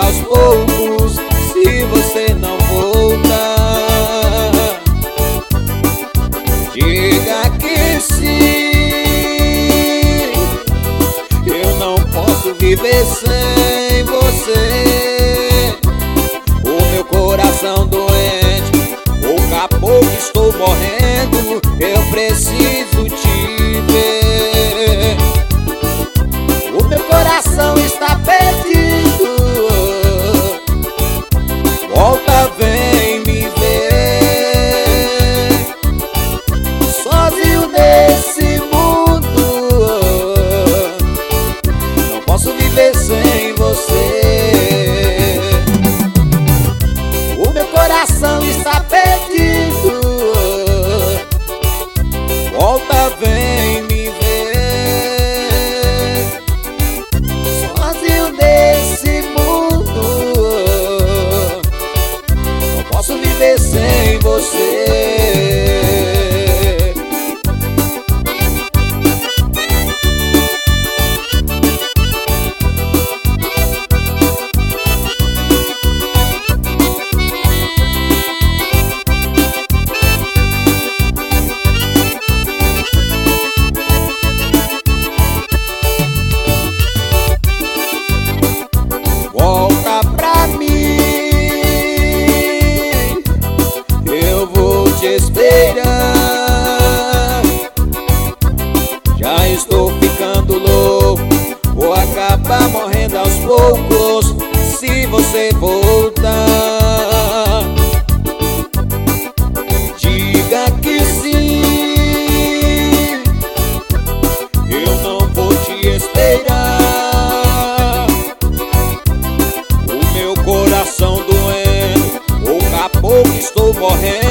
aos poucos se você não voltar. Diga que sim, eu não posso viver sem você. O meu coração doente, pouco a pouco estou morrendo, eu preciso te ver. O meu coração está perdido, volta, vem me ver. Sozinho nesse mundo, não posso viver sem você. O meu coração está perdido, volta, vem me ver. Sozinho nesse mundo, não posso viver sem você. Volta pra mim, eu vou te esperar. Já estou ficando louco, vou acabar morrendo aos poucos se você voltar. Diga que sim, eu não vou te esperar. O meu coração doendo, pouco a pouco estou morrendo,